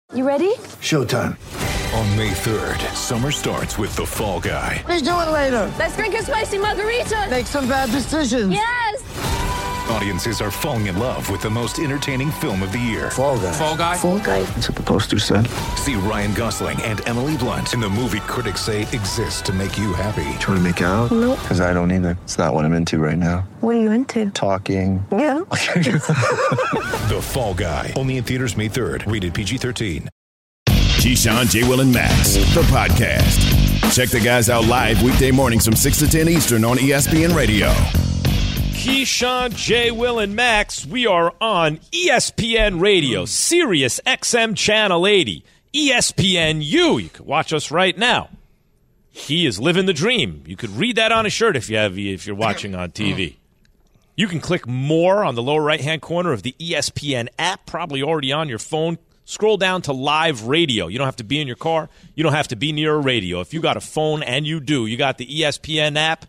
You ready? Showtime. On May 3rd, summer starts with The Fall Guy. Let's do it later. Let's drink a spicy margarita. Make some bad decisions. Yes. Audiences are falling in love with the most entertaining film of the year. Fall Guy. Fall Guy? Fall guy. That's what the poster said. See Ryan Gosling and Emily Blunt in the movie critics say exists to make you happy. Trying to make it out? Nope. Because I don't either. It's not what I'm into right now. What are you into? Talking. Yeah. The Fall Guy. Only in theaters May 3rd. Rated PG-13. Keyshawn, J. Will, and Max, the podcast. Check the guys out live weekday mornings from 6 to 10 Eastern on ESPN Radio. Keyshawn, J. Will, and Max, we are on ESPN Radio, Sirius XM Channel 80, ESPNU. You can watch us right now. He is living the dream. You could read that on a shirt if you're watching on TV. You can click more on the lower right-hand corner of the ESPN app, probably already on your phone. Scroll down to live radio. You don't have to be in your car. You don't have to be near a radio. If you got a phone, and you do, you got the ESPN app,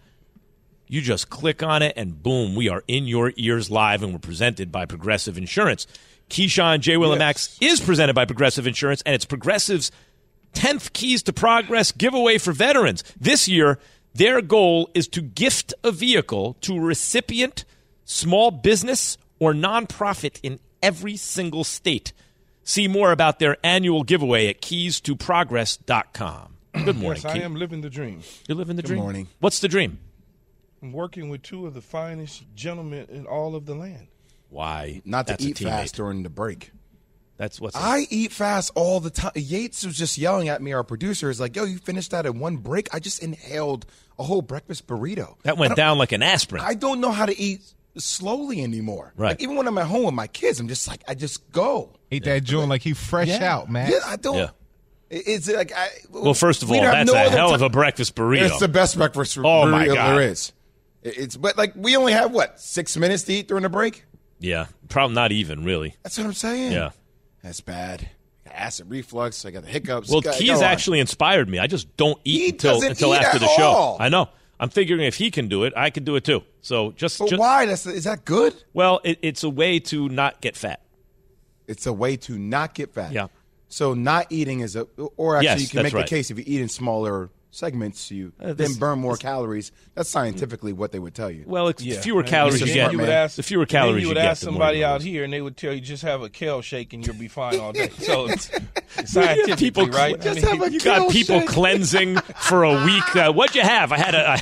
you just click on it, and boom, we are in your ears live, and we're presented by Progressive Insurance. Keyshawn, J. Will, and Max is presented by Progressive Insurance, and it's Progressive's 10th Keys to Progress giveaway for veterans. This year, their goal is to gift a vehicle to a recipient, small business, or nonprofit in every single state. See more about their annual giveaway at keystoprogress.com. Good morning. Yes, I am living the dream. You're living the Good dream? morning. What's the dream? I'm working with two of the finest gentlemen in all of the land. Why? Not to That's a eat teammate. fast during the break. That's what's I eat fast all the time. Yates was just yelling at me, our producer is like, yo, you finished that in one break? I just inhaled a whole breakfast burrito. That went down like an aspirin. I don't know how to eat slowly anymore. Right. Like, even when I'm at home with my kids, I'm just like, I just go. Eat that joint like he fresh out, man. Yeah, I don't. Yeah. It's like Well, first of all, we have that's no a other hell ti- of a breakfast burrito. It's the best breakfast Oh, burrito my God. there is. But like we only have 6 minutes to eat during the break? Yeah, probably not even, really. That's what I'm saying. Yeah. That's bad. I got acid reflux. I got the hiccups. Well, Go Keys on. actually inspired me. I just don't He eat doesn't until eat after at the show. all. I know. I'm figuring if he can do it, I can do it too. So just why? Is that good? Well, it's a way to not get fat. It's a way to not get fat. Yeah. So not eating is or actually Yes, you can that's make right. the case if you eat in smaller segments, you then this- burn more calories. That's scientifically what they would tell you. Well, the fewer calories Mr. you Smart get, Man. the fewer calories you would get, ask the more somebody you out lose. here, and they would tell you just have a kale shake and you'll be fine all day. So it's scientifically, People right? you got people cleansing for a week. What'd you have? I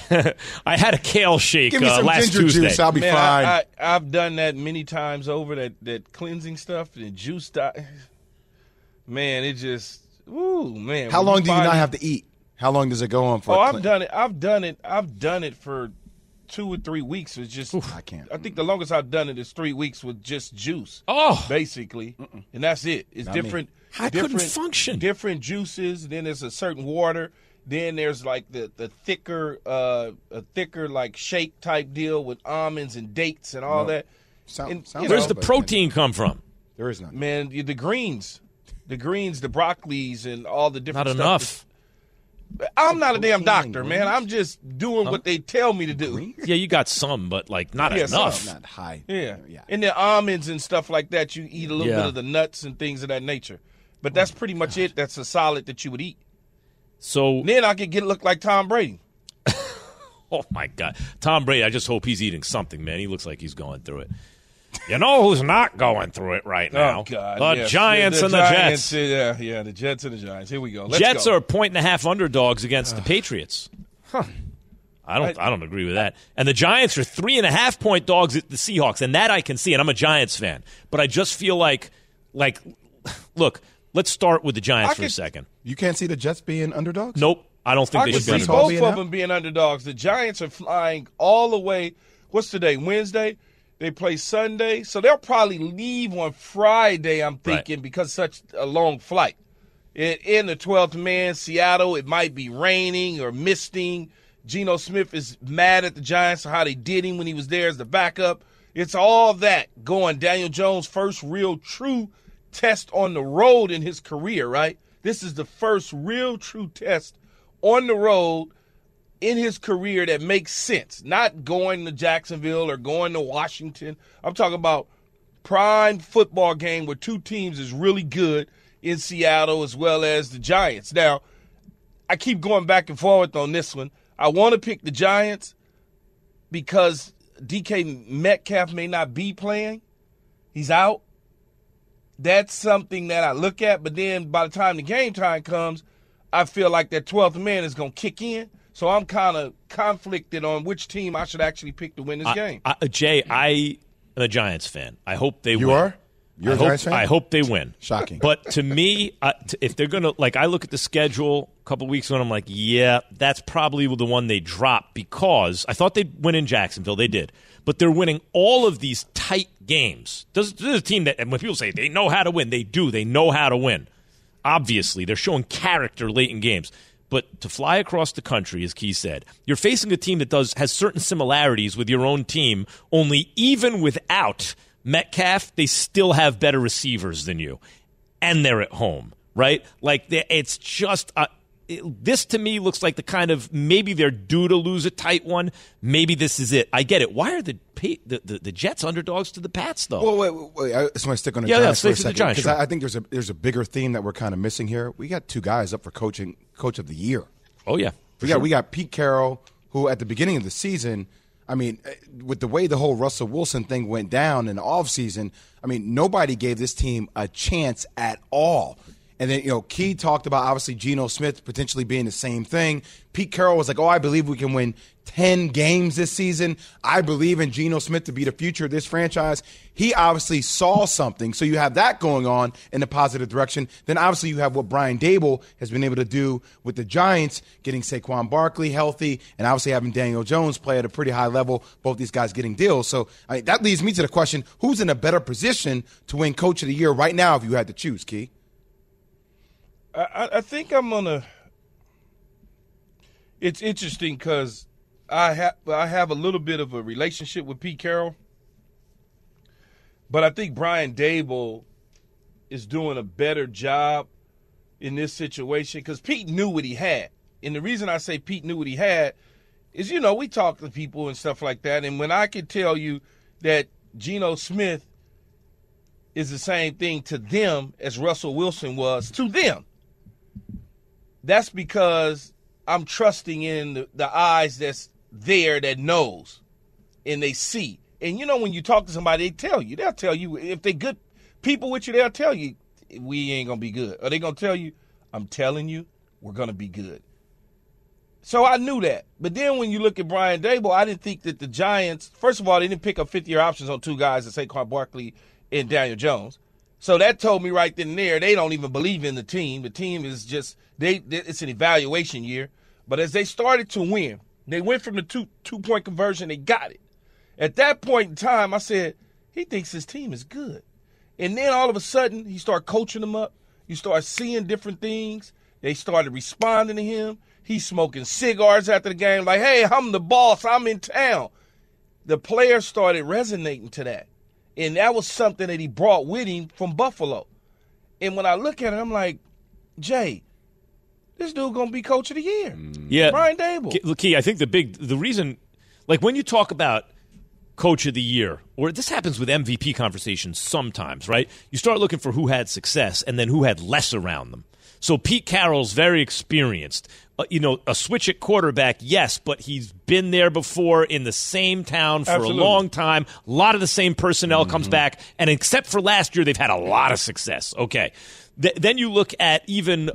had a kale shake Give me some last ginger Tuesday. juice. I'll be Man, fine. I've done that many times over. That cleansing stuff, the juice. Man, it just. Ooh, man. How when long do you find- not have to eat? How long does it go on for? Oh, I've done it. I've done it for 2 or 3 weeks. It's just I can't. I think the longest I've done it is 3 weeks with just juice. Oh. basically, and that's it. It's Not me. different. I couldn't different- function. Different juices. Then there's a certain water. Then there's like the thicker, a thicker like shake type deal with almonds and dates and all that. Sounds Where's the but protein come from? There is none. Man, the greens, the broccolis, and all the different Not stuff. enough. I'm not a damn Protein doctor, and man. greens? I'm just doing what they tell me to do. Yeah, you got some, but like not Yeah, some. enough. Not high. Yeah. And the almonds and stuff like that, you eat a little Yeah. bit of the nuts and things of that nature. But that's pretty much it. That's a solid that you would eat. So, Then I could look like Tom Brady. oh my God, Tom Brady. I just hope he's eating something, man. He looks like he's going through it. You know who's not going through it right now? Oh, God. The yes. Giants and the Giants, Jets. Yeah, the Jets and the Giants. Here we go. Let's Jets go. are 1.5 underdogs against the Patriots. I don't agree with that. And the Giants are 3.5 point dogs at the Seahawks, and that I can see. And I'm a Giants fan, but I just feel like, look. Let's start with the Giants for a second. You can't see the Jets being underdogs? Nope, I don't think I they could should be see underdogs. both being of out? them being underdogs. The Giants are flying all the way. What's today? Wednesday? They play Sunday. So they'll probably leave on Friday, I'm thinking, because such a long flight. In the 12th man, Seattle, it might be raining or misting. Geno Smith is mad at the Giants for how they did him when he was there as the backup. It's all that going. Daniel Jones' first real true test on the road in his career, right? This is the first real true test on the road in his career that makes sense. Not going to Jacksonville or going to Washington. I'm talking about prime football game where two teams is really good in Seattle as well as the Giants. Now, I keep going back and forth on this one. I want to pick the Giants because DK Metcalf may not be playing. He's out. That's something that I look at, but then by the time the game time comes, I feel like that 12th man is going to kick in. So I'm kind of conflicted on which team I should actually pick to win this game. Jay, I am a Giants fan. I hope they win. You are? You're a Giants fan? I hope they win. Shocking. But to me, if they're going to – like I look at the schedule a couple weeks ago and I'm like, yeah, that's probably the one they drop because I thought they'd win in Jacksonville. They did. But they're winning all of these tight games. This is a team that – and when people say they know how to win, they do. They know how to win. Obviously, they're showing character late in games. But to fly across the country, as Key said, you're facing a team that has certain similarities with your own team, only even without Metcalf, they still have better receivers than you. And they're at home, right? Like, it's just this to me looks like the kind of maybe they're due to lose a tight one. Maybe this is it. I get it. Why are the Jets underdogs to the Pats, though? Well, wait. I just want to stick on the Giants for a second. Because sure. I think there's a bigger theme that we're kind of missing here. We got two guys up for coach of the year. Oh, yeah. We got Pete Carroll, who at the beginning of the season, I mean, with the way the whole Russell Wilson thing went down in the offseason, I mean, nobody gave this team a chance at all. And then, Key talked about, obviously, Geno Smith potentially being the same thing. Pete Carroll was like, I believe we can win 10 games this season. I believe in Geno Smith to be the future of this franchise. He obviously saw something. So you have that going on in a positive direction. Then obviously you have what Brian Daboll has been able to do with the Giants, getting Saquon Barkley healthy, and obviously having Daniel Jones play at a pretty high level, both these guys getting deals. So that leads me to the question, who's in a better position to win Coach of the Year right now if you had to choose, Key? I think I'm going to – it's interesting because I have a little bit of a relationship with Pete Carroll, but I think Brian Daboll is doing a better job in this situation because Pete knew what he had. And the reason I say Pete knew what he had is, we talk to people and stuff like that, and when I could tell you that Geno Smith is the same thing to them as Russell Wilson was to them, that's because I'm trusting in the eyes that's there that knows and they see. And, when you talk to somebody, they'll tell you, if they're good people with you, they'll tell you, we ain't going to be good. Or they're going to tell you, I'm telling you, we're going to be good. So I knew that. But then when you look at Brian Daboll, I didn't think that the Giants, first of all, they didn't pick up fifth-year options on two guys, Saquon Barkley and Daniel Jones. So that told me right then and there, they don't even believe in the team. The team is just it's an evaluation year. But as they started to win, they went from the two-point conversion, they got it. At that point in time, I said, he thinks his team is good. And then all of a sudden, he started coaching them up. You start seeing different things. They started responding to him. He's smoking cigars after the game like, hey, I'm the boss. I'm in town. The players started resonating to that. And that was something that he brought with him from Buffalo. And when I look at it, I'm like, Jay, this dude going to be Coach of the Year. Yeah. Brian Daboll. Key, I think the reason, like when you talk about Coach of the Year, or this happens with MVP conversations sometimes, right? You start looking for who had success and then who had less around them. So Pete Carroll's very experienced. A switch at quarterback, yes, but he's been there before in the same town for a long time. A lot of the same personnel comes back, and except for last year, they've had a lot of success. Okay. Then you look at even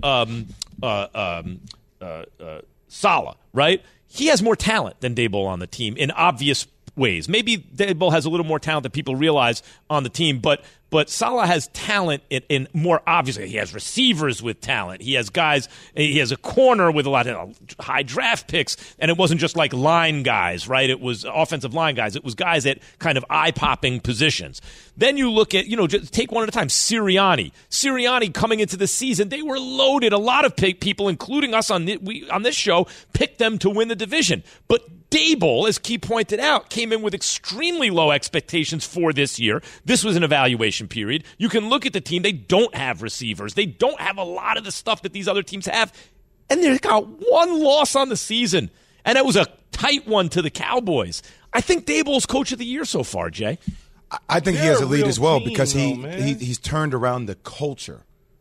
Saleh, right? He has more talent than Daboll on the team in obvious ways. Maybe Daboll has a little more talent than people realize on the team, but Saleh has talent in more obviously. He has receivers with talent. He has guys. He has a corner with a lot of high draft picks, and it wasn't just like line guys, right? It was offensive line guys. It was guys at kind of eye-popping positions. Then you look at, just take one at a time. Sirianni coming into the season, they were loaded. A lot of people, including us on this show, picked them to win the division, but Daboll, as Key pointed out, came in with extremely low expectations for this year. This was an evaluation period. You can look at the team. They don't have receivers. They don't have a lot of the stuff that these other teams have. And they've got one loss on the season. And it was a tight one to the Cowboys. I think Daboll's Coach of the Year so far, Jay. I think he has a lead as well because he's turned around the culture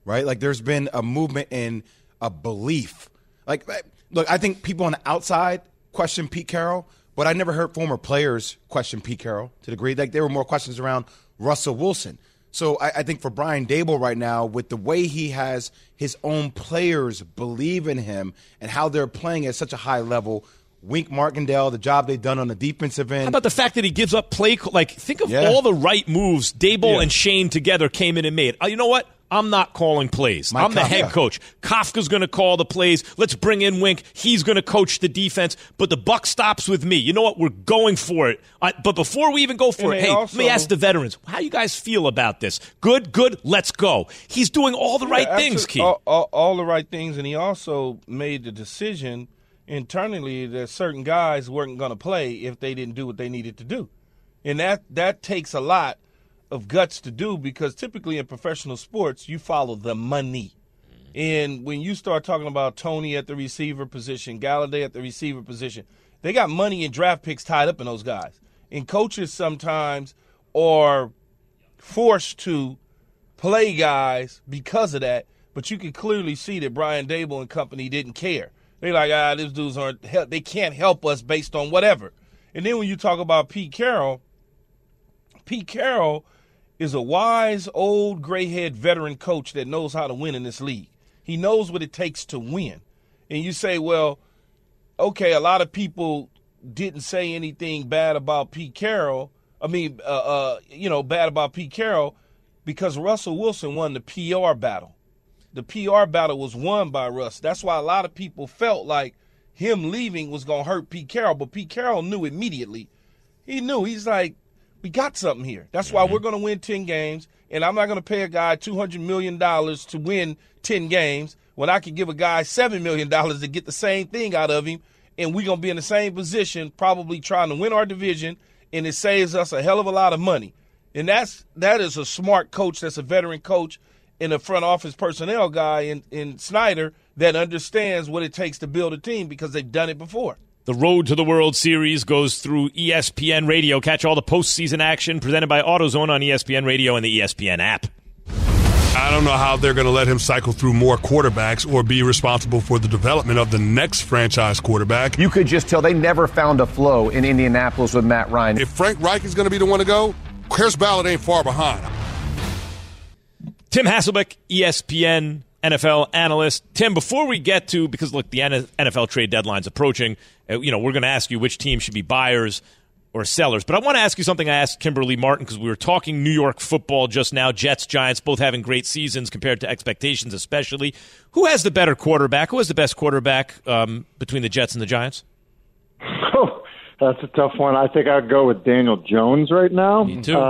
right? Like there's been a movement in a belief. Like, look, I think people on the outside question Pete Carroll, but I never heard former players question Pete Carroll to the degree. Like there were more questions around Russell Wilson. So I think for Brian Daboll right now, with the way he has his own players believe in him and how they're playing at such a high level, Wink Martindale, the job they've done on the defensive end. How about the fact that he gives up play? Like, think of all the right moves Daboll and Shane together came in and made. You know what? I'm not calling plays. I'm the head coach. Kafka's going to call the plays. Let's bring in Wink. He's going to coach the defense. But the buck stops with me. You know what? We're going for it. But before we even go for it, let me ask the veterans, how you guys feel about this? Good, let's go. He's doing all the right things, Keith. All the right things, and he also made the decision internally that certain guys weren't going to play if they didn't do what they needed to do. And that takes a lot of guts to do, because typically in professional sports, you follow the money. And when you start talking about Tony at the receiver position, Galladay at the receiver position, they got money and draft picks tied up in those guys. And coaches sometimes are forced to play guys because of that, but you can clearly see that Brian Daboll and company didn't care. They're like, these dudes they can't help us based on whatever. And then when you talk about Pete Carroll is a wise, old, gray-haired veteran coach that knows how to win in this league. He knows what it takes to win. And you say, well, okay, a lot of people didn't say anything bad about Pete Carroll. Bad about Pete Carroll because Russell Wilson won the PR battle. The PR battle was won by Russ. That's why a lot of people felt like him leaving was going to hurt Pete Carroll. But Pete Carroll knew immediately. He knew. He's like, we got something here. That's why we're going to win 10 games, and I'm not going to pay a guy $200 million to win 10 games when I can give a guy $7 million to get the same thing out of him, and we're going to be in the same position probably trying to win our division, and it saves us a hell of a lot of money. And that is a smart coach. That's a veteran coach and a front office personnel guy in Snyder that understands what it takes to build a team because they've done it before. The road to the World Series goes through ESPN Radio. Catch all the postseason action presented by AutoZone on ESPN Radio and the ESPN app. I don't know how they're going to let him cycle through more quarterbacks or be responsible for the development of the next franchise quarterback. You could just tell they never found a flow in Indianapolis with Matt Ryan. If Frank Reich is going to be the one to go, Harris Ballard ain't far behind. Tim Hasselbeck, ESPN NFL analyst. Tim, before we get to, because look, the NFL trade deadline's approaching, we're going to ask you which team should be buyers or sellers. But I want to ask you something I asked Kimberly Martin because we were talking New York football just now. Jets, Giants, both having great seasons compared to expectations especially. Who has the better quarterback? Who has the best quarterback between the Jets and the Giants? Oh, that's a tough one. I think I'd go with Daniel Jones right now. Me too.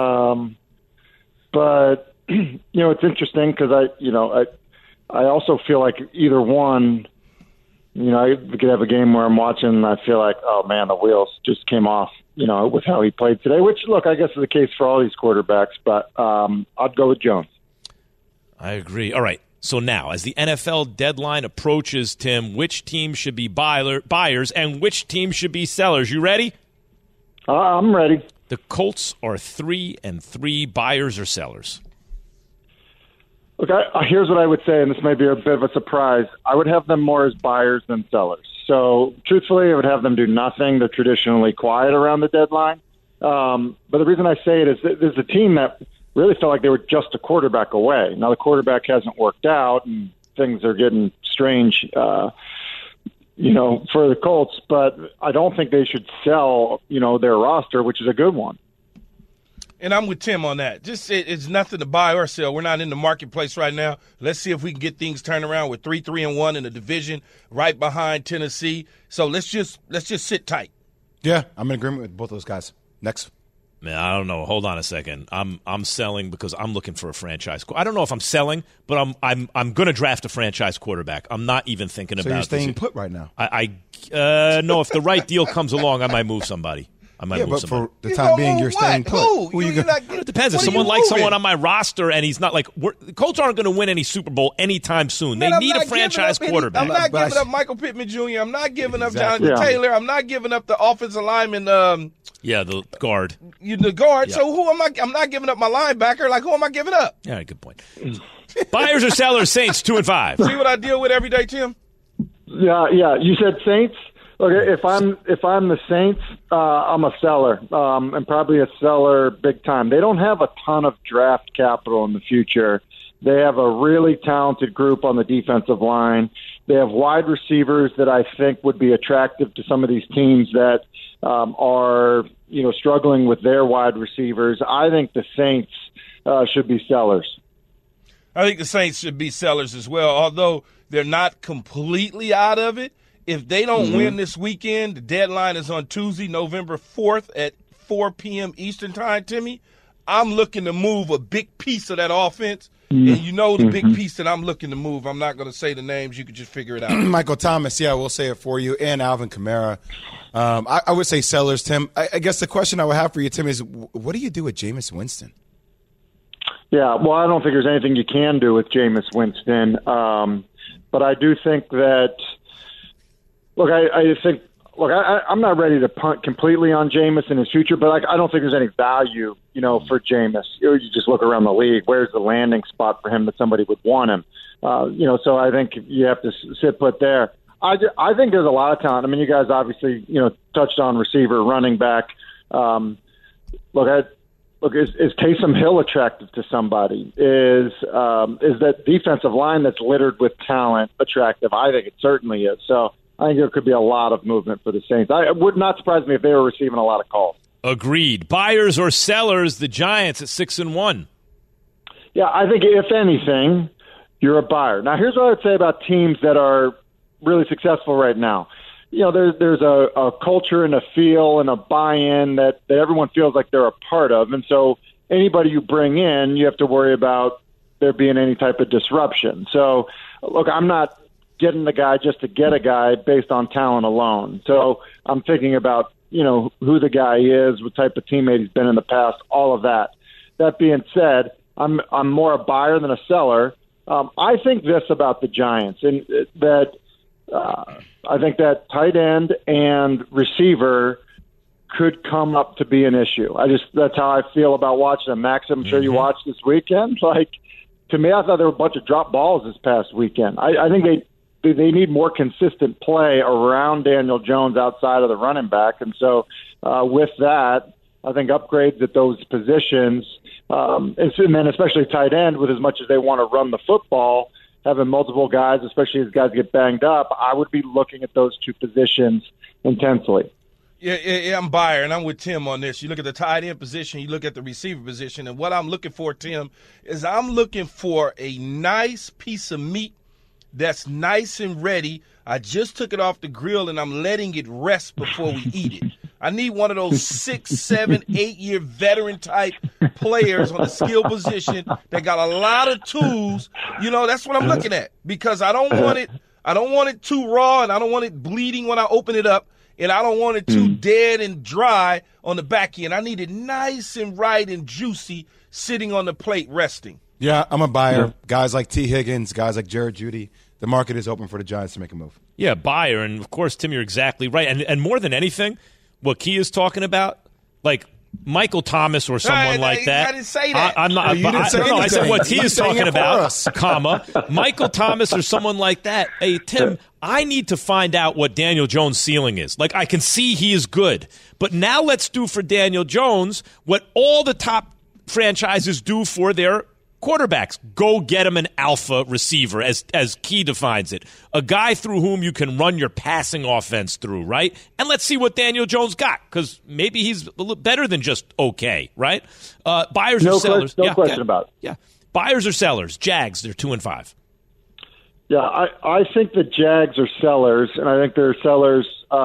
But, it's interesting because I also feel like either one, I could have a game where I'm watching and I feel like, oh, man, the wheels just came off, with how he played today, which, look, I guess is the case for all these quarterbacks, but I'd go with Jones. I agree. All right. So now, as the NFL deadline approaches, Tim, which team should be buyers and which team should be sellers? You ready? I'm ready. The Colts are 3-3, buyers or sellers? Look, here's what I would say, and this may be a bit of a surprise. I would have them more as buyers than sellers. So, truthfully, I would have them do nothing. They're traditionally quiet around the deadline. But the reason I say it is that there's a team that really felt like they were just a quarterback away. Now, the quarterback hasn't worked out, and things are getting strange, for the Colts. But I don't think they should sell, their roster, which is a good one. And I'm with Tim on that. Just it's nothing to buy or sell. We're not in the marketplace right now. Let's see if we can get things turned around. We're 3-3-1 in the division, right behind Tennessee. So let's just sit tight. Yeah, I'm in agreement with both those guys. Next. Man, I don't know. Hold on a second. I'm selling because I'm looking for a franchise. I don't know if I'm selling, but I'm going to draft a franchise quarterback. I'm not even thinking about. So you're staying put right now. I know if the right deal comes along, I might move somebody. I might Yeah, move but somebody. for the time being, you're staying put. Who you It depends. If someone likes someone on my roster and he's not like the Colts aren't going to win any Super Bowl anytime soon. They need a franchise quarterback. I'm not giving up Michael Pittman Jr. I'm not giving up Exactly. Jonathan Taylor. I'm not giving up the offensive lineman. Yeah, the guard. The guard. Yeah. So who am I? I'm not giving up my linebacker. Like, who am I giving up? Yeah, good point. Buyers or sellers? Saints 2-5. See what I deal with every day, Tim? Yeah. You said Saints. Okay, if I'm the Saints, I'm a seller, and probably a seller big time. They don't have a ton of draft capital in the future. They have a really talented group on the defensive line. They have wide receivers that I think would be attractive to some of these teams that are struggling with their wide receivers. I think the Saints should be sellers. I think the Saints should be sellers as well, although they're not completely out of it. If they don't win this weekend, the deadline is on Tuesday, November 4th at 4 p.m. Eastern time, Timmy. I'm looking to move a big piece of that offense. And the big piece that I'm looking to move, I'm not going to say the names. You can just figure it out. Michael Thomas, yeah, we'll say it for you, and Alvin Kamara. I would say sellers, Tim. I guess the question I would have for you, Tim, is what do you do with Jameis Winston? Yeah, well, I don't think there's anything you can do with Jameis Winston. But I do think that I'm not ready to punt completely on Jameis in his future, but I don't think there's any value, for Jameis. You just look around the league. Where's the landing spot for him that somebody would want him? So I think you have to sit put there. I think there's a lot of talent. I mean, you guys obviously, touched on receiver, running back. Is Taysom Hill attractive to somebody? Is that defensive line that's littered with talent attractive? I think it certainly is. So I think there could be a lot of movement for the Saints. It would not surprise me if they were receiving a lot of calls. Agreed. Buyers or sellers? The Giants at 6-1. Yeah, I think if anything, you're a buyer. Now, here's what I would say about teams that are really successful right now. There's a culture and a feel and a buy-in that everyone feels like they're a part of. And so anybody you bring in, you have to worry about there being any type of disruption. So, look, I'm not getting the guy just to get a guy based on talent alone. So I'm thinking about, who the guy is, what type of teammate he's been in the past, all of that. That being said, I'm more a buyer than a seller. I think this about the Giants, and that I think that tight end and receiver could come up to be an issue. That's how I feel about watching them. Max, I'm sure you watched this weekend. To me, I thought there were a bunch of drop balls this past weekend. I think they need more consistent play around Daniel Jones outside of the running back. And so with that, I think upgrades at those positions, and then especially tight end, with as much as they want to run the football, having multiple guys, especially as guys get banged up, I would be looking at those two positions intensely. Yeah, I'm buyer, and I'm with Tim on this. You look at the tight end position, you look at the receiver position, and what I'm looking for, Tim, is I'm looking for a nice piece of meat that's nice and ready. I just took it off the grill, and I'm letting it rest before we eat it. I need one of those 6, 7, 8-year veteran-type players on the skill position that got a lot of tools. That's what I'm looking at, because I don't want it too raw, and I don't want it bleeding when I open it up, and I don't want it too dead and dry on the back end. I need it nice and right and juicy sitting on the plate resting. Yeah, I'm a buyer. Yeah. Guys like T. Higgins, guys like Jared Jeudy. The market is open for the Giants to make a move. Yeah, buyer. And, of course, Tim, you're exactly right. And more than anything, what Key is talking about, like Michael Thomas or someone like that. I didn't say that. I'm not. I said what Key is talking about, comma, Michael Thomas or someone like that. Hey, Tim, I need to find out what Daniel Jones' ceiling is. Like, I can see he is good. But now let's do for Daniel Jones what all the top franchises do for their quarterbacks. Go get him an alpha receiver, as Key defines it. A guy through whom you can run your passing offense through, right? And let's see what Daniel Jones got, because maybe he's a little better than just okay, right? Buyers or sellers? No question about it. Yeah. Buyers or sellers? Jags, they're 2-5. Yeah, I think the Jags are sellers, and I think they're sellers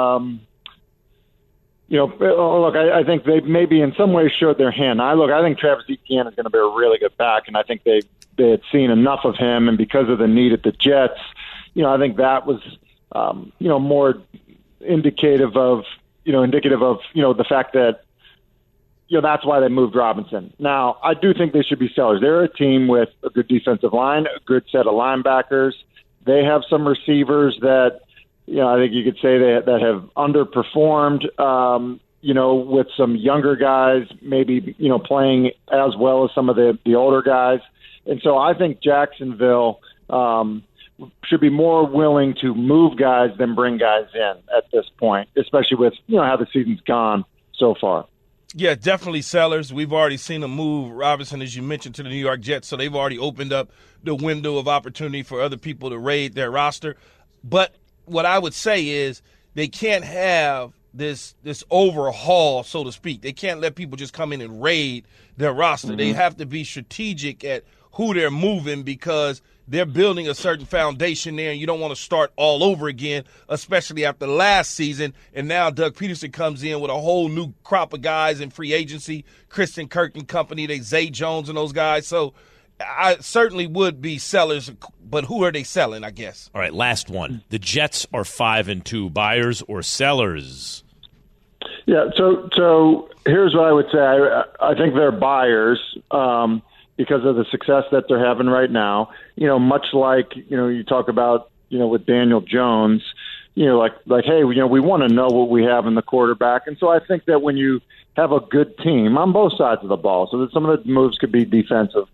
look, I think they maybe in some ways showed their hand. I think Travis Etienne is going to be a really good back, and I think they had seen enough of him, and because of the need at the Jets, I think that was, more indicative of, indicative of, the fact that, that's why they moved Robinson. Now, I do think they should be sellers. They're a team with a good defensive line, a good set of linebackers. They have some receivers that, I think you could say that have underperformed, with some younger guys maybe, playing as well as some of the older guys. And so I think Jacksonville should be more willing to move guys than bring guys in at this point, especially with, how the season's gone so far. Yeah, definitely sellers. We've already seen them move Robinson, as you mentioned, to the New York Jets, so they've already opened up the window of opportunity for other people to raid their roster. But what I would say is they can't have this overhaul, so to speak. They can't let people just come in and raid their roster. Mm-hmm. They have to be strategic at who they're moving because they're building a certain foundation there, and you don't want to start all over again, especially after last season. And now Doug Peterson comes in with a whole new crop of guys in free agency, Kristen Kirk and company, Zay Jones and those guys. So I certainly would be sellers, but who are they selling, I guess? All right, last one. The Jets are 5-2, buyers or sellers? Yeah, so here's what I would say. I think they're buyers because of the success that they're having right now. Much like, you talk about, with Daniel Jones, like, hey, we want to know what we have in the quarterback. And so I think that when you have a good team on both sides of the ball, so that some of the moves could be defensive,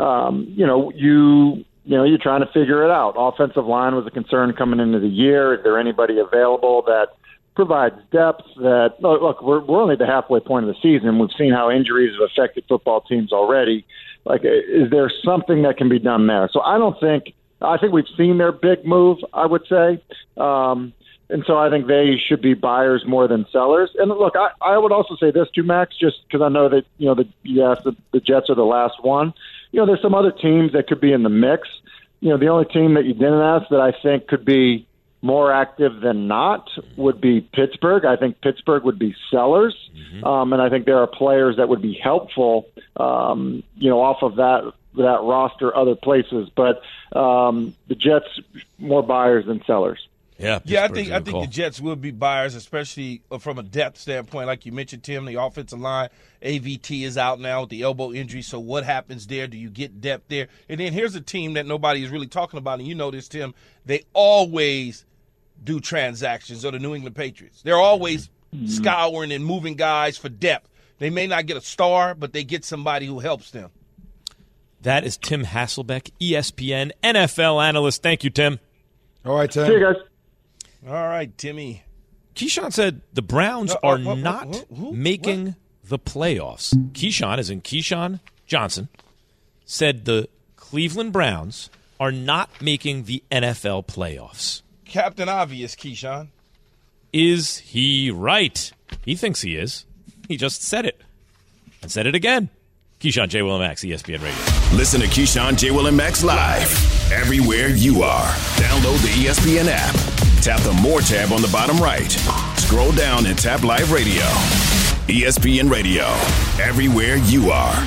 you're trying to figure it out. Offensive line was a concern coming into the year. Is there anybody available that provides depth that, look, we're only at the halfway point of the season. We've seen how injuries have affected football teams already. Like, is there something that can be done there? So I think we've seen their big move, I would say. And so I think they should be buyers more than sellers. And look, I would also say this too, Max, just because I know that, you asked the Jets are the last one. There's some other teams that could be in the mix. The only team that you didn't ask that I think could be more active than not would be Pittsburgh. I think Pittsburgh would be sellers. Mm-hmm. And I think there are players that would be helpful, off of that roster other places. But the Jets, more buyers than sellers. Yeah, I think the Jets will be buyers, especially from a depth standpoint. Like you mentioned, Tim, the offensive line, AVT is out now with the elbow injury. So what happens there? Do you get depth there? And then here's a team that nobody is really talking about, and you know this, Tim. They always do transactions, or the New England Patriots. They're always scouring and moving guys for depth. They may not get a star, but they get somebody who helps them. That is Tim Hasselbeck, ESPN NFL analyst. Thank you, Tim. All right, Tim. See you guys. All right, Timmy. Keyshawn said the Browns are not making the playoffs. Keyshawn, as in Keyshawn Johnson, said the Cleveland Browns are not making the NFL playoffs. Captain Obvious, Keyshawn. Is he right? He thinks he is. He just said it. And said it again. Keyshawn, J. Will and Max, ESPN Radio. Listen to Keyshawn, J. Will and Max live everywhere you are. Download the ESPN app. Tap the More tab on the bottom right. Scroll down and tap Live Radio. ESPN Radio. Everywhere you are.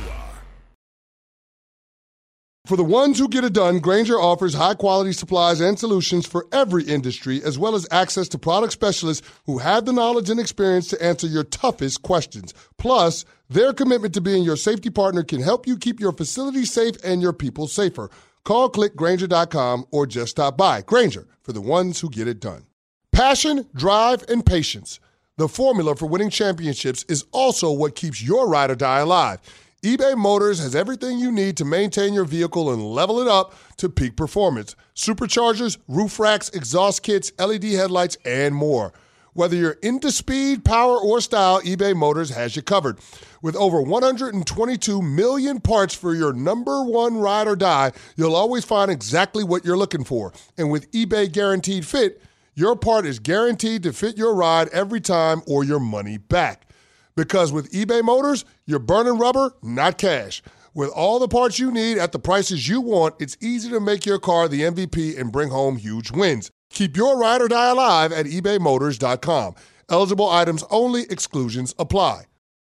For the ones who get it done, Grainger offers high-quality supplies and solutions for every industry, as well as access to product specialists who have the knowledge and experience to answer your toughest questions. Plus, their commitment to being your safety partner can help you keep your facility safe and your people safer. Call, click Grainger.com, or just stop by. Grainger, for the ones who get it done. Passion, drive, and patience. The formula for winning championships is also what keeps your ride or die alive. eBay Motors has everything you need to maintain your vehicle and level it up to peak performance. Superchargers, roof racks, exhaust kits, LED headlights, and more. Whether you're into speed, power, or style, eBay Motors has you covered. With over 122 million parts for your number one ride or die, you'll always find exactly what you're looking for. And with eBay Guaranteed Fit, your part is guaranteed to fit your ride every time or your money back. Because with eBay Motors, you're burning rubber, not cash. With all the parts you need at the prices you want, it's easy to make your car the MVP and bring home huge wins. Keep your ride or die alive at ebaymotors.com. Eligible items only. Exclusions apply.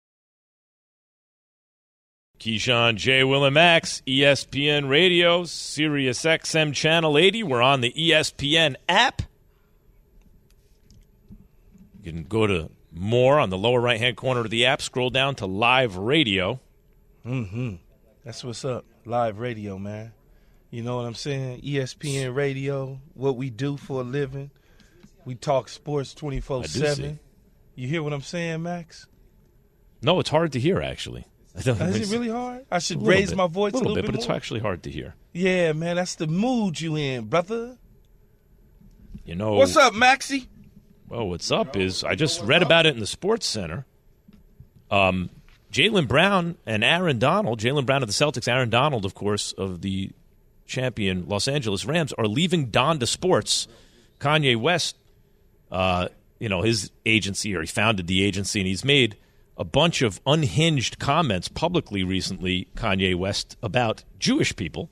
Keyshawn, J. Will and Max, ESPN Radio, Sirius XM Channel 80. We're on the ESPN app. You can go to more on the lower right-hand corner of the app. Scroll down to live radio. Mm-hmm. That's what's up. Live radio, man. You know what I'm saying? ESPN radio, what we do for a living. We talk sports 24/7. You hear what I'm saying, Max? No, it's hard to hear, actually. Is it really hard? I should raise my voice a little bit but more? it's actually hard to hear. Yeah, man, that's the mood you in, brother. You know. What's up, Maxie? Well, what's up is I just read about it in the Sports Center. Jaylen Brown and Aaron Donald, Jaylen Brown of the Celtics, Aaron Donald, of course, of the champion Los Angeles Rams, are leaving Donda Sports. Kanye West, his agency, or he founded the agency, and he's made a bunch of unhinged comments publicly recently, Kanye West, about Jewish people.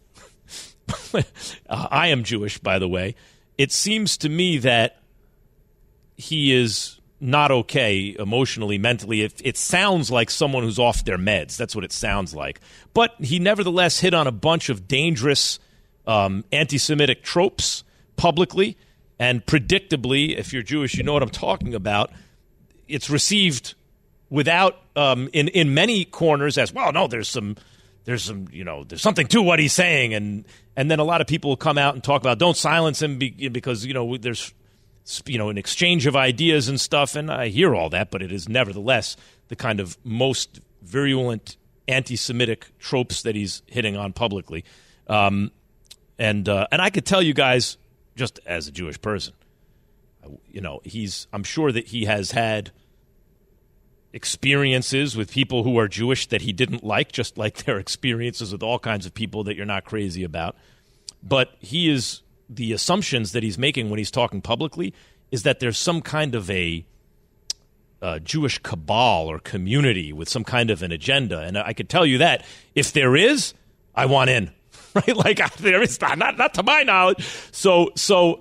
I am Jewish, by the way. It seems to me that he is not okay emotionally, mentally. It sounds like someone who's off their meds. That's what it sounds like. But he nevertheless hit on a bunch of dangerous anti-Semitic tropes publicly. And predictably, if you're Jewish, you know what I'm talking about. It's received without, in many corners as, well, no, there's something to what he's saying. And then a lot of people will come out and talk about, don't silence him because, there's, an exchange of ideas and stuff. And I hear all that, but it is nevertheless the kind of most virulent anti-Semitic tropes that he's hitting on publicly. And I could tell you guys, just as a Jewish person, I'm sure that he has had experiences with people who are Jewish that he didn't like, just like their experiences with all kinds of people that you're not crazy about. But the assumptions that he's making when he's talking publicly is that there's some kind of a Jewish cabal or community with some kind of an agenda. And I could tell you that if there is, I want in. Right, like there is not to my knowledge. So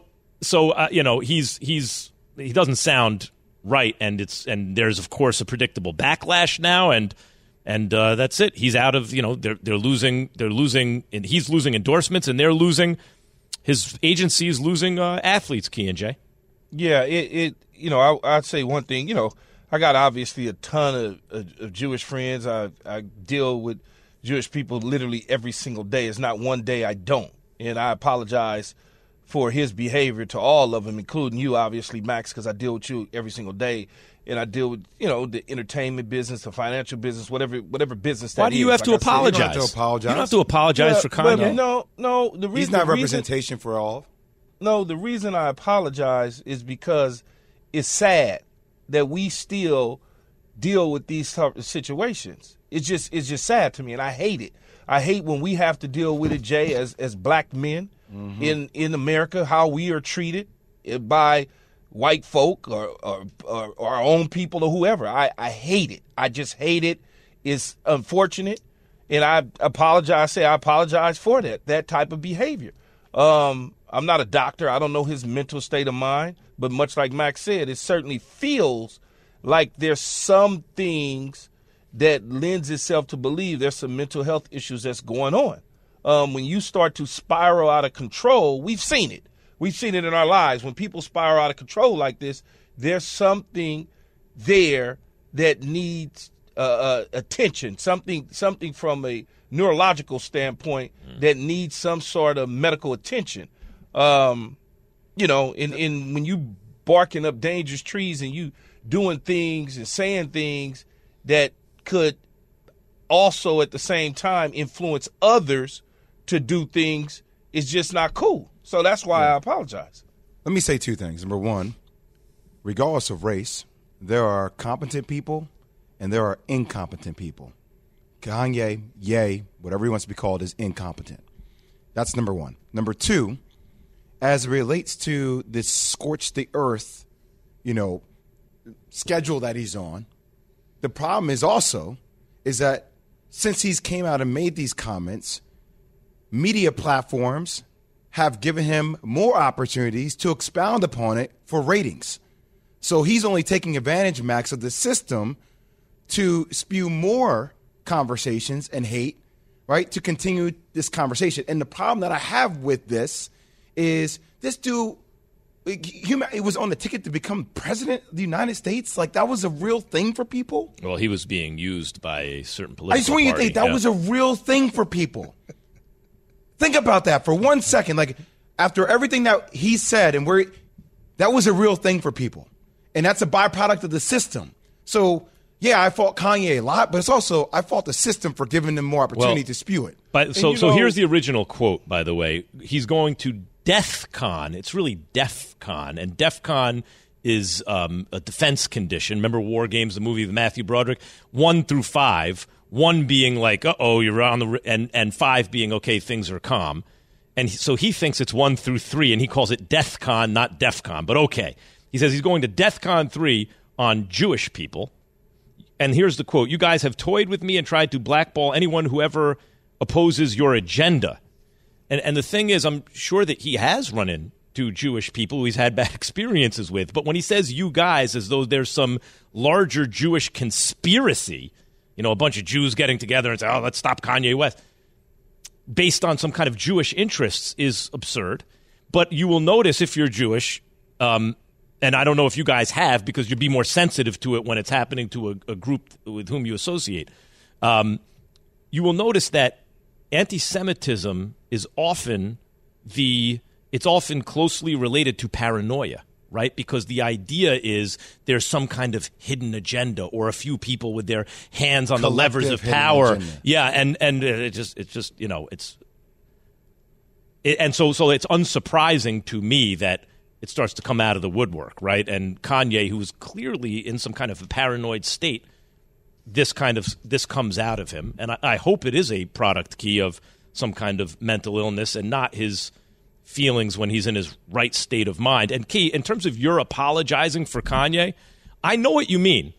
he doesn't sound right, and there's of course a predictable backlash now, and that's it. He's out of they're losing, and he's losing endorsements, and they're losing. His agency is losing athletes. Key and Jay. Yeah, I'd say one thing. I got obviously a ton of Jewish friends. I deal with Jewish people literally every single day. It's not one day I don't. And I apologize for his behavior to all of them, including you, obviously, Max, because I deal with you every single day. And I deal with, the entertainment business, the financial business, whatever business that is. Why do you have to apologize? You don't have to apologize. You don't have to apologize for Kanye. No. The reason, he's not representation for all. No, the reason I apologize is because it's sad that we still deal with these type of situations. It's just sad to me, and I hate it. I hate when we have to deal with it, Jay, as black men in America, how we are treated by white folk or our own people or whoever. I hate it. I just hate it. It's unfortunate, and I apologize. I apologize for that type of behavior. I'm not a doctor. I don't know his mental state of mind, but much like Max said, it certainly feels like there's some things that lends itself to believe there's some mental health issues that's going on. When you start to spiral out of control, we've seen it. We've seen it in our lives. When people spiral out of control like this, there's something there that needs attention, something from a neurological standpoint that needs some sort of medical attention. And when you barking up dangerous trees and you doing things and saying things that could also at the same time influence others to do things, is just not cool. So that's why I apologize. Let me say two things. Number one, regardless of race, there are competent people and there are incompetent people. Kanye, Ye, whatever he wants to be called, is incompetent. That's number one. Number two, as it relates to this scorch the earth, schedule that he's on, the problem is that since he's came out and made these comments, media platforms have given him more opportunities to expound upon it for ratings. So he's only taking advantage, Max, of the system to spew more conversations and hate, right, to continue this conversation. And the problem that I have with this is this dude It was on the ticket to become president of the United States. Like, that was a real thing for people. Well, he was being used by a certain political I just want you to think that was a real thing for people. Think about that for 1 second. Like, after everything that he said, that was a real thing for people. And that's a byproduct of the system. So, yeah, I fault Kanye a lot, but it's also I fault the system for giving them more opportunity to spew it. So here's the original quote, by the way. He's going to DEF CON. It's really DEF CON. And DEF CON is a defense condition. Remember War Games, the movie with Matthew Broderick? 1 through 5. 1 being like, uh-oh, you're on the... And 5 being, okay, things are calm. And so he thinks it's 1 through 3, and he calls it Death Con, not DEF CON. But okay. He says he's going to Death Con 3 on Jewish people. And here's the quote. You guys have toyed with me and tried to blackball anyone who ever opposes your agenda. And the thing is, I'm sure that he has run into Jewish people who he's had bad experiences with. But when he says you guys, as though there's some larger Jewish conspiracy, a bunch of Jews getting together and say, oh, let's stop Kanye West, based on some kind of Jewish interests is absurd. But you will notice if you're Jewish, and I don't know if you guys have, because you'd be more sensitive to it when it's happening to a group with whom you associate, you will notice that anti-Semitism is often closely related to paranoia, right? Because the idea is there's some kind of hidden agenda or a few people with their hands on the levers of power. Agenda. Yeah, and so it's unsurprising to me that it starts to come out of the woodwork, right? And Kanye, who is clearly in some kind of a paranoid state, this comes out of him. And I hope it is a product, Key, of some kind of mental illness and not his feelings when he's in his right state of mind. And Key, in terms of your apologizing for Kanye, I know what you mean.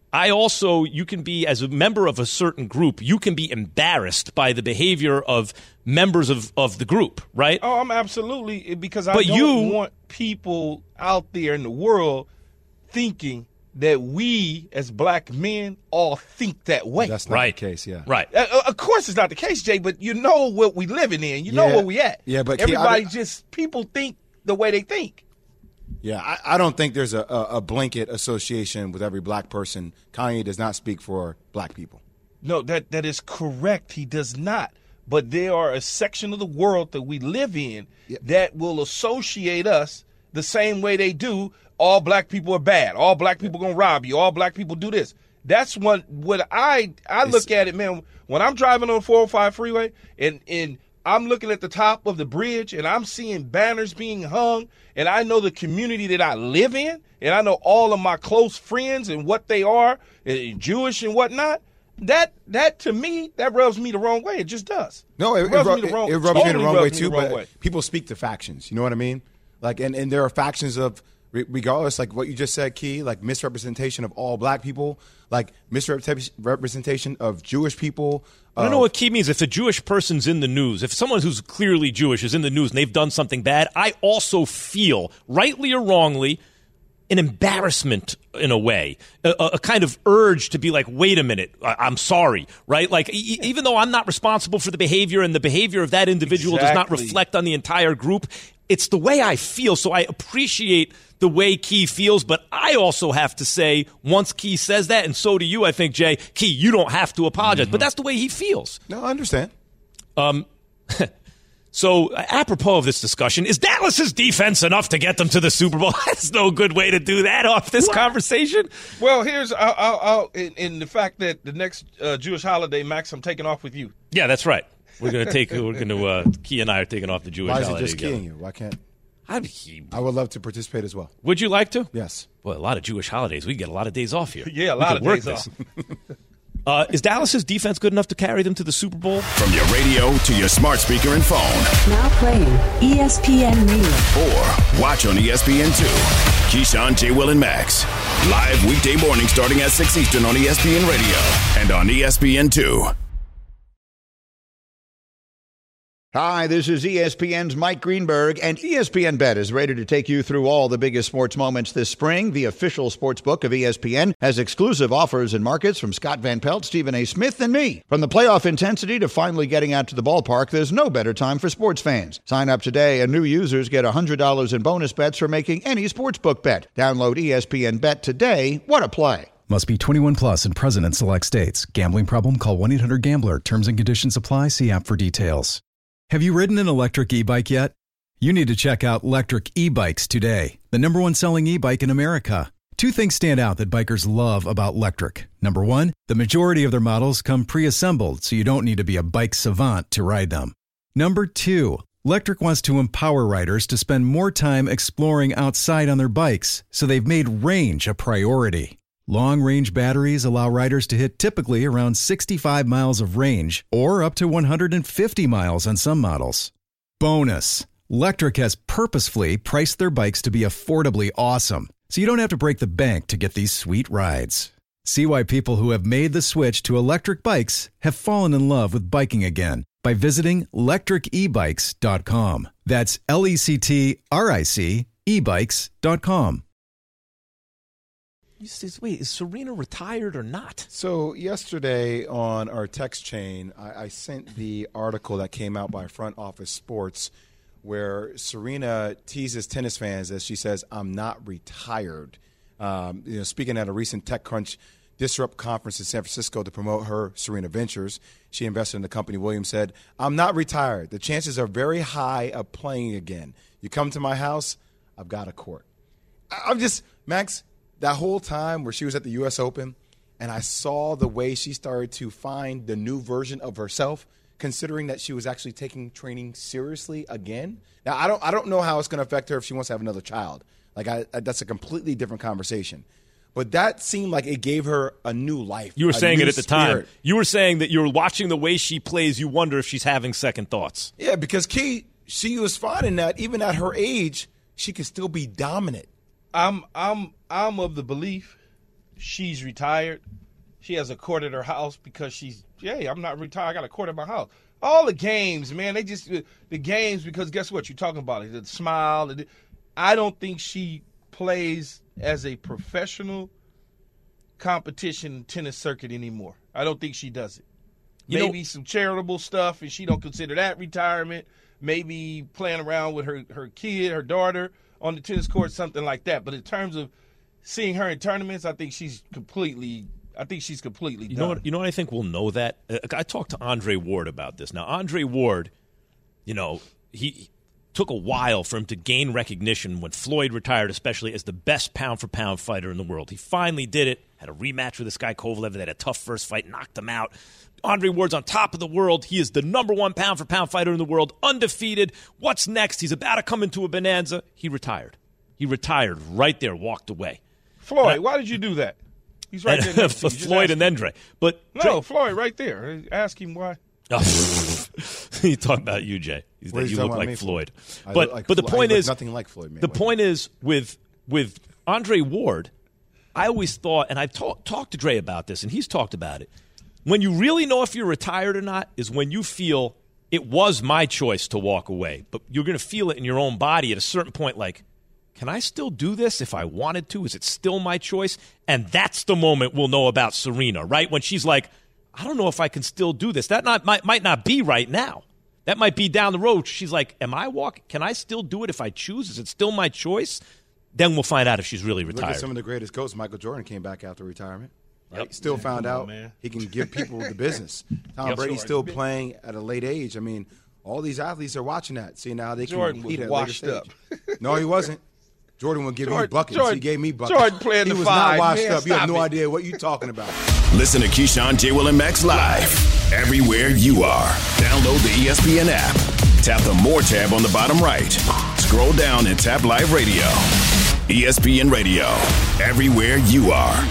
You can be, as a member of a certain group, you can be embarrassed by the behavior of members of the group, right? Oh, I'm absolutely, because I don't want people out there in the world thinking that we, as black men, all think that way. That's not the case, yeah. Right. Of course it's not the case, Jay, but you know what we living in. You know where we at. Yeah, but people think the way they think. Yeah, I don't think there's a blanket association with every black person. Kanye does not speak for black people. No, that is correct. He does not. But there are a section of the world that we live in that will associate us the same way they do. All black people are bad. All black people gonna rob you. All black people do this. That's what I look at it, man. When I'm driving on the 405 freeway and I'm looking at the top of the bridge and I'm seeing banners being hung, and I know the community that I live in, and I know all of my close friends and what they are, Jewish and whatnot. That to me, that rubs me the wrong way. It just does. No, it rubs me the wrong way too. But people speak to factions. You know what I mean? Like, and there are factions of, regardless, like what you just said, Key, like misrepresentation of all black people, like misrepresentation of Jewish people. I don't know what Key means. If a Jewish person's in the news, if someone who's clearly Jewish is in the news and they've done something bad, I also feel, rightly or wrongly, an embarrassment in a way, a kind of urge to be like, wait a minute, I'm sorry, right? Like, even though I'm not responsible for the behavior and the behavior of that individual does not reflect on the entire group, it's the way I feel. So I appreciate the way Key feels, but I also have to say, once Key says that, and so do you, I think, Jay, Key, you don't have to apologize. But that's the way he feels. No, I understand. So, apropos of this discussion, is Dallas's defense enough to get them to the Super Bowl? That's no good way to do that off this conversation. Well, here's in the fact that the next Jewish holiday, Max, I'm taking off with you. Yeah, that's right. Key and I are taking off the Jewish holiday. Why is it just keying you? Why can't? I would love to participate as well. Would you like to? Yes. Well, a lot of Jewish holidays. We get a lot of days off here. Yeah, a lot of days off. Is Dallas's defense good enough to carry them to the Super Bowl? From your radio to your smart speaker and phone. Now playing ESPN Radio. Or watch on ESPN2. Keyshawn, J. Will, and Max. Live weekday morning starting at 6 Eastern on ESPN Radio and on ESPN2. Hi, this is ESPN's Mike Greenberg, and ESPN Bet is ready to take you through all the biggest sports moments this spring. The official sports book of ESPN has exclusive offers and markets from Scott Van Pelt, Stephen A. Smith, and me. From the playoff intensity to finally getting out to the ballpark, there's no better time for sports fans. Sign up today, and new users get $100 in bonus bets for making any sportsbook bet. Download ESPN Bet today. What a play. Must be 21 plus and present in select states. Gambling problem? Call 1-800-GAMBLER. Terms and conditions apply. See app for details. Have you ridden an electric e-bike yet? You need to check out Lectric E-Bikes today, the #1 selling e-bike in America. Two things stand out that bikers love about Lectric. Number one, the majority of their models come pre-assembled, so you don't need to be a bike savant to ride them. Number two, Lectric wants to empower riders to spend more time exploring outside on their bikes, so they've made range a priority. Long-range batteries allow riders to hit typically around 65 miles of range or up to 150 miles on some models. Bonus, Lectric has purposefully priced their bikes to be affordably awesome, so you don't have to break the bank to get these sweet rides. See why people who have made the switch to electric bikes have fallen in love with biking again by visiting lectricebikes.com. That's LECTRIC ebikes.com. Wait, is Serena retired or not? So yesterday on our text chain, I sent the article that came out by Front Office Sports where Serena teases tennis fans as she says, "I'm not retired." Speaking at a recent TechCrunch Disrupt conference in San Francisco to promote her Serena Ventures, she invested in the company. Williams said, "I'm not retired. The chances are very high of playing again. You come to my house, I've got a court." I'm just, Max, that whole time where she was at the U.S. Open and I saw the way she started to find the new version of herself, considering that she was actually taking training seriously again. Now, I don't know how it's going to affect her if she wants to have another child. That's a completely different conversation. But that seemed like it gave her a new life. You were saying it at the time. You were saying that you're watching the way she plays, you wonder if she's having second thoughts. Yeah, because she was finding that even at her age, she could still be dominant. I'm of the belief she's retired. She has a court at her house because I'm not retired. I got a court at my house. All the games, man, the games, because guess what? You're talking about it, the smile. I don't think she plays as a professional competition tennis circuit anymore. I don't think she does it. Maybe some charitable stuff, and she don't consider that retirement. Maybe playing around with her kid, her daughter, on the tennis court, something like that. But in terms of seeing her in tournaments, I think she's completely done. You know what I think we'll know that? I talked to Andre Ward about this. Now, Andre Ward, he took a while for him to gain recognition when Floyd retired, especially as the best pound-for-pound fighter in the world. He finally did it, had a rematch with this guy Kovalev. They had a tough first fight, knocked him out. Andre Ward's on top of the world. He is the #1 pound-for-pound fighter in the world, undefeated. What's next? He's about to come into a bonanza. He retired. He retired right there, walked away. Floyd, why did you do that? He's right there next to you. Floyd and then Dre. But Floyd right there. Ask him why. He's talking about you, Jay. You look like Floyd. But the point is, nothing like Floyd. The point is, with Andre Ward, I always thought, and I've talked to Dre about this, and he's talked about it. When you really know if you're retired or not is when you feel it was my choice to walk away, but you're going to feel it in your own body at a certain point, like, can I still do this if I wanted to? Is it still my choice? And that's the moment we'll know about Serena, right? When she's like, I don't know if I can still do this. That might not be right now. That might be down the road. She's like, can I still do it if I choose? Is it still my choice? Then we'll find out if she's really retired. Look at some of the greatest GOATs. Michael Jordan came back after retirement. Right? Yep. Still found out he can give people the business. Tom Brady's still playing at a late age. I mean, all these athletes are watching that. See now they can compete at a later stage. No, he wasn't. Jordan would give you buckets. He gave me buckets. Jordan playing he the was five. Not washed Man, up. You have no idea what you're talking about. Listen to Keyshawn, J. Will, and Max live everywhere you are. Download the ESPN app. Tap the More tab on the bottom right. Scroll down and tap Live Radio. ESPN Radio. Everywhere you are.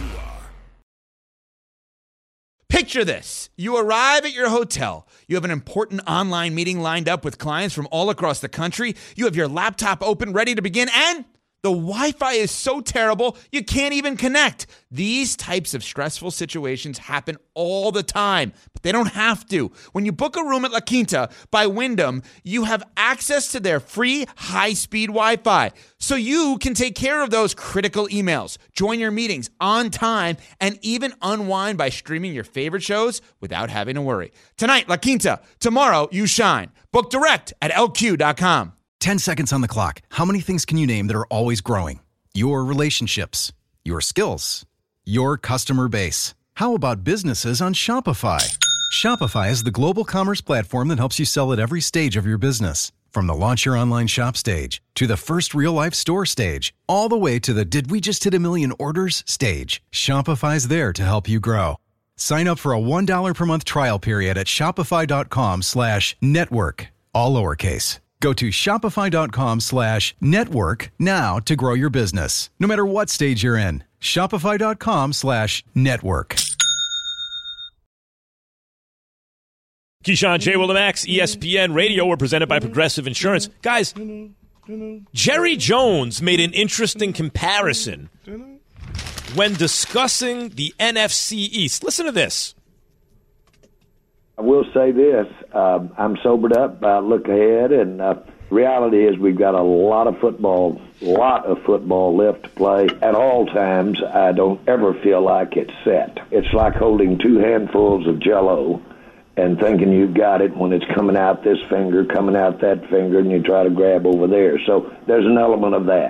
Picture this. You arrive at your hotel. You have an important online meeting lined up with clients from all across the country. You have your laptop open, ready to begin, and The Wi-Fi is so terrible, you can't even connect. These types of stressful situations happen all the time, but they don't have to. When you book a room at La Quinta by Wyndham, you have access to their free high-speed Wi-Fi, so you can take care of those critical emails, join your meetings on time, and even unwind by streaming your favorite shows without having to worry. Tonight, La Quinta. Tomorrow, you shine. Book direct at LQ.com. 10 seconds on the clock. How many things can you name that are always growing? Your relationships, your skills, your customer base. How about businesses on Shopify? Shopify is the global commerce platform that helps you sell at every stage of your business. From the launch your online shop stage, to the first real-life store stage, all the way to the did we just hit a million orders stage. Shopify's there to help you grow. Sign up for a $1 per month trial period at shopify.com/network, all lowercase. Go to shopify.com/network now to grow your business, no matter what stage you're in. Shopify.com/network. Keyshawn, J. Will, and Max, ESPN Radio. We're presented by Progressive Insurance. Guys, Jerry Jones made an interesting comparison when discussing the NFC East. Listen to this. I will say this. I'm sobered up. I look ahead, and reality is we've got a lot of football left to play. At all times, I don't ever feel like it's set. It's like holding two handfuls of Jell-O and thinking you've got it when it's coming out this finger, coming out that finger, and you try to grab over there. So there's an element of that,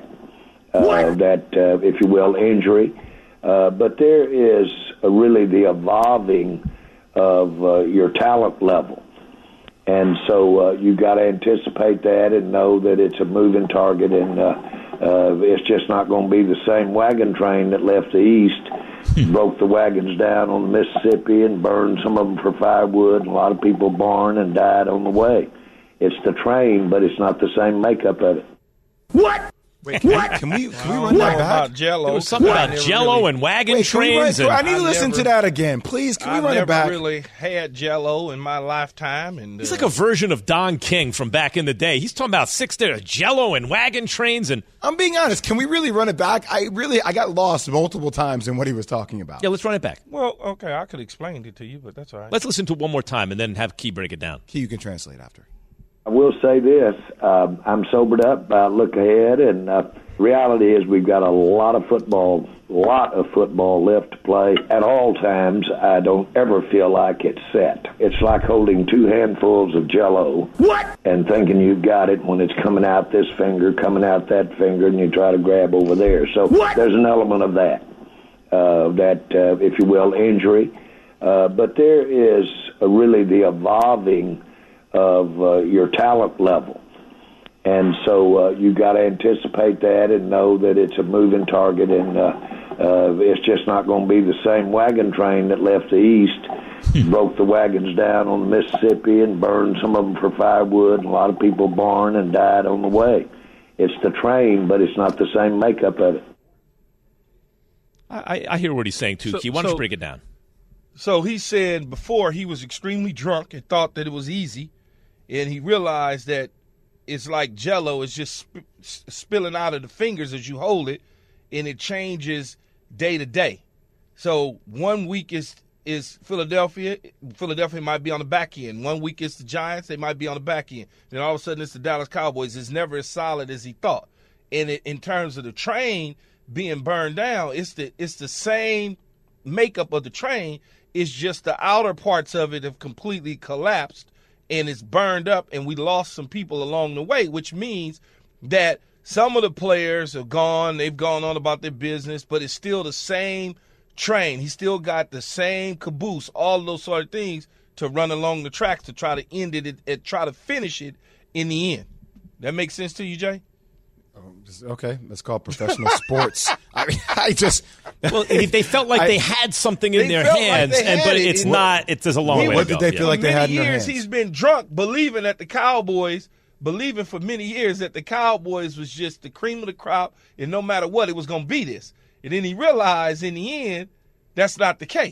if you will, injury. But there is really the evolving of your talent level. And so you got to anticipate that and know that it's a moving target, and it's just not going to be the same wagon train that left the East, broke the wagons down on the Mississippi and burned some of them for firewood, and a lot of people born and died on the way. It's the train, but it's not the same makeup of it. What? Wait, can we run that back? Jell-O. There was something about Jell-O and wagon trains. I need to listen to that again. Please, can we run it back? I never really had Jell-O in my lifetime. And he's like a version of Don King from back in the day. He's talking about Jell-O and wagon trains. And I'm being honest. Can we really run it back? I got lost multiple times in what he was talking about. Yeah, let's run it back. Well, okay, I could explain it to you, but that's all right. Let's listen to it one more time and then have Key break it down. Key, you can translate after. I will say this. I'm sobered up. I look ahead, and reality is we've got a lot of football left to play. At all times, I don't ever feel like it's set. It's like holding two handfuls of Jell-O and thinking you've got it when it's coming out this finger, coming out that finger, and you try to grab over there. So there's an element of that, if you will, injury. But there is really the evolving of your talent level. And so you got to anticipate that and know that it's a moving target, and it's just not going to be the same wagon train that left the East, broke the wagons down on the Mississippi and burned some of them for firewood, and a lot of people born and died on the way. It's the train, but it's not the same makeup of it. I hear what he's saying, too, Key. Why don't you break it down? So he said before he was extremely drunk and thought that it was easy, and he realized that it's like Jell-O. It's just spilling out of the fingers as you hold it, and it changes day to day. So 1 week is Philadelphia. Philadelphia might be on the back end. 1 week it's the Giants. They might be on the back end. Then all of a sudden it's the Dallas Cowboys. It's never as solid as he thought. And in terms of the train being burned down, it's the same makeup of the train. It's just the outer parts of it have completely collapsed, and it's burned up, and we lost some people along the way, which means that some of the players are gone. They've gone on about their business, but it's still the same train. He still got the same caboose, all of those sort of things to run along the tracks to try to end it and try to finish it in the end. That makes sense to you, Jay? Okay, let's call it professional sports. Well, they felt like they had something in their hands, but it's not. There's a long way to go. What did they feel like they had in their hands? For many years, he's been drunk, believing for many years that the Cowboys was just the cream of the crop, and no matter what, it was going to be this. And then he realized in the end, that's not the case.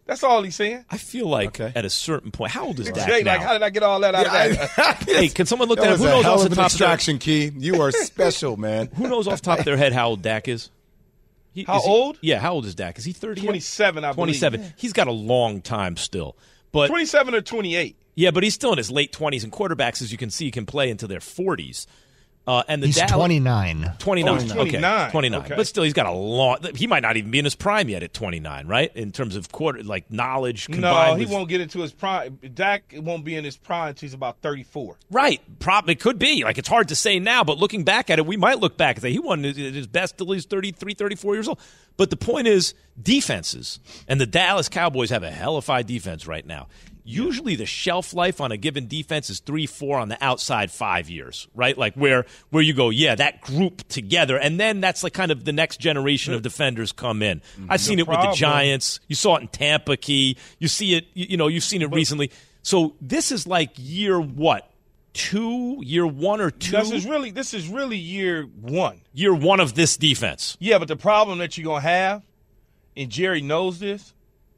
That's all he's saying. I feel like at a certain point, how old is Dak Jay, now? like, how did I get all that out of that? Hey, can someone look That that up? was Who a knows hell off of the an top extraction, Key. You are special, man. Who knows off the top of their head how old Dak is? How old? Yeah, how old is Dak? Is he 30? 27, I believe. 27. He's got a long time still. But 27 or 28. Yeah, but he's still in his late 20s, and quarterbacks, as you can see, can play into their 40s. And he's 29. 29. Oh, 29. Okay. 29. Okay. But still, he's got a long. He might not even be in his prime yet at 29, right? In terms of knowledge combined. No, he with, won't get into his prime. Dak won't be in his prime until he's about 34. Right. Probably could be. Like, it's hard to say now, but looking back at it, we might look back and say he won his best till he's 33, 34 years old. But the point is, defenses, and the Dallas Cowboys have a hellified defense right now. Usually the shelf life on a given defense is 3-4 on the outside 5 years, right? Like where you go, yeah, that group together, and then that's like kind of the next generation of defenders come in. I've seen it with the Giants. You saw it in Tampa, Key. You see it, you've seen it recently. So this is like year what? 2, year 1 or 2? This is really year 1. Year 1 of this defense. Yeah, but the problem that you're going to have, and Jerry knows this,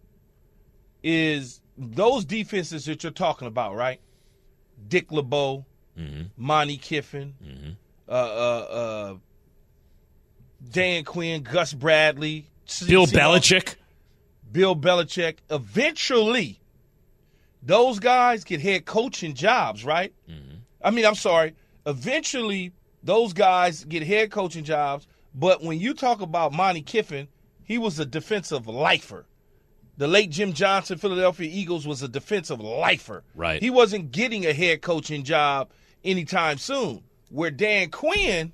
is those defenses that you're talking about, right? Dick LeBeau, Monty Kiffin, Dan Quinn, Gus Bradley, Bill Belichick. Eventually, those guys get head coaching jobs, right? Eventually, those guys get head coaching jobs. But when you talk about Monty Kiffin, he was a defensive lifer. The late Jim Johnson, Philadelphia Eagles, was a defensive lifer. Right. He wasn't getting a head coaching job anytime soon. Where Dan Quinn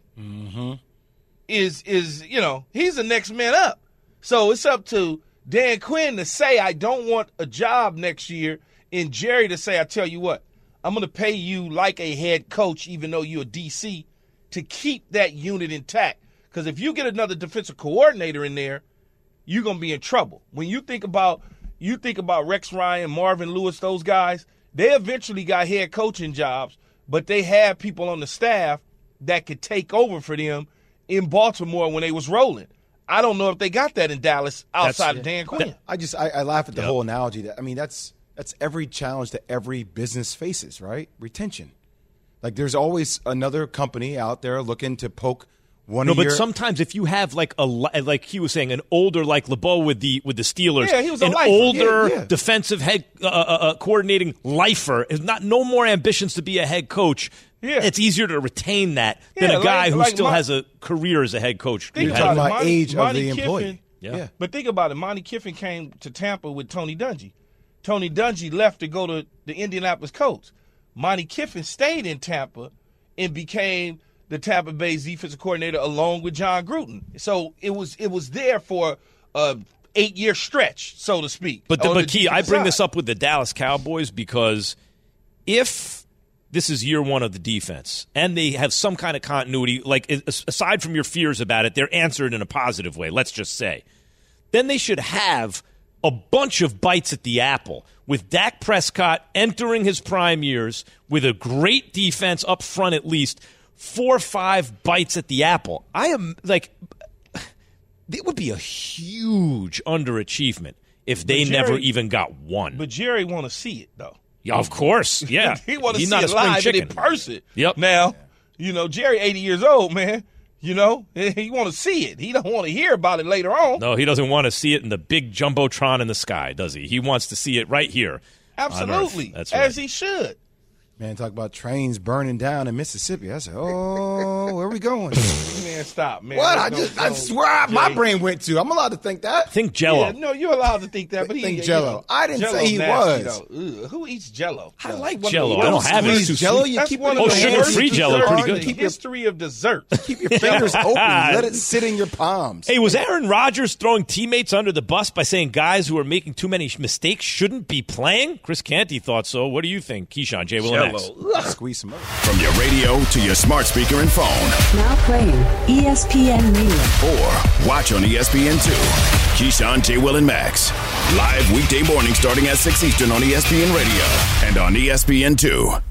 is he's the next man up. So it's up to Dan Quinn to say, I don't want a job next year, and Jerry to say, I tell you what, I'm going to pay you like a head coach, even though you're a DC, to keep that unit intact. Because if you get another defensive coordinator in there, you're going to be in trouble. When you think about Rex Ryan, Marvin Lewis, those guys, they eventually got head coaching jobs, but they had people on the staff that could take over for them in Baltimore when they was rolling. I don't know if they got that in Dallas outside of Dan Quinn. I laugh at the whole analogy. That's every challenge that every business faces, right? Retention. Like there's always another company out there looking to poke one of your. But sometimes if you have like he was saying, an older like LeBeau with the Steelers, he was an lifer. older defensive head coordinating lifer is no more ambitions to be a head coach. Yeah. It's easier to retain that than a guy who still has a career as a head coach. Think about age of the Kiffin, employee. Yeah. But think about it. Monty Kiffin came to Tampa with Tony Dungy. Tony Dungy left to go to the Indianapolis Colts. Monty Kiffin stayed in Tampa and became the Tampa Bay defensive coordinator along with John Gruden. So it was there for a 8-year stretch, so to speak. But Key, I bring this up with the Dallas Cowboys because if this is year 1 of the defense and they have some kind of continuity, like aside from your fears about it, they're answered in a positive way, let's just say, then they should have a bunch of bites at the apple with Dak Prescott entering his prime years with a great defense up front, at least 4 or 5 bites at the apple. I am like, it would be a huge underachievement if they never even got one. But Jerry want to see it, though. Yeah, of course. Yeah. He want to He's see not it a spring live chicken. and in person. Yep. Now, Jerry 80 years old, man. He want to see it. He don't want to hear about it later on. No, he doesn't want to see it in the big jumbotron in the sky, does he? He wants to see it right here. Absolutely. That's right. As he should. Man, talk about trains burning down in Mississippi. I said, oh, where are we going? Man, stop, man. What? I swear my brain went to. I'm allowed to think that. Think Jell-O. Yeah, no, you're allowed to think that, but think Jell-O. I didn't Jell-O say he nasty, was. Ugh, who eats Jell-O? I like Jell-O. I don't have it. It's too Jell-O, sweet. you keep one it of the sugar-free worst Jell-O, desserts pretty good. in the history of desserts. Keep your fingers open. Let it sit in your palms. Hey, was Aaron Rodgers throwing teammates under the bus by saying guys who are making too many mistakes shouldn't be playing? Chris Canty thought so. What do you think, Keyshawn, J. Will, and X? Squeeze some up. From your radio to your smart speaker and phone. Now playing ESPN Radio. Or watch on ESPN2. Keyshawn, J. Will, and Max. Live weekday morning starting at 6 Eastern on ESPN Radio and on ESPN2.